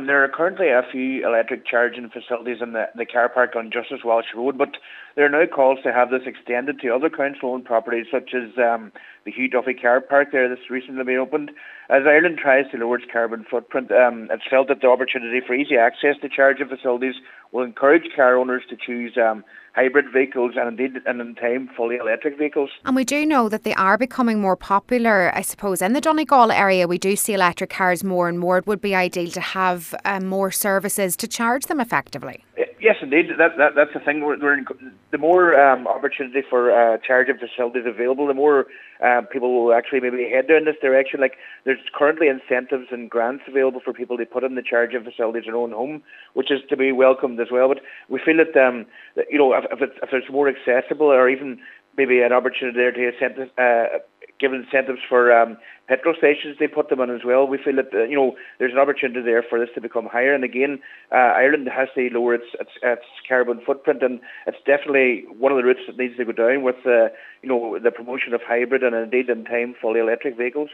There are currently a few electric charging facilities in the car park on Justice Walsh Road, but there are now calls to have this extended to other council-owned properties, such as the Hugh Duffy car park there that's recently been opened. As Ireland tries to lower its carbon footprint, it's felt that the opportunity for easy access to charging facilities will encourage car owners to choose hybrid vehicles and indeed, and in time, fully electric vehicles. And we do know that they are becoming more popular, I suppose. In the Donegal area, we do see electric cars more and more. It would be ideal to have more services to charge them effectively. Yes, indeed. That's the thing. The more opportunity for charging facilities available, the more people will actually maybe head down this direction. Like, there's currently incentives and grants available for people to put in the charging facilities in their own home, which is to be welcomed as well. But we feel that if it's more accessible, or even maybe an opportunity there to give incentives for petrol stations, they put them in as well. We feel that there's an opportunity there for this to become higher. And again, Ireland has to lower its carbon footprint, and it's definitely one of the routes that needs to go down with the promotion of hybrid and indeed in time fully electric vehicles.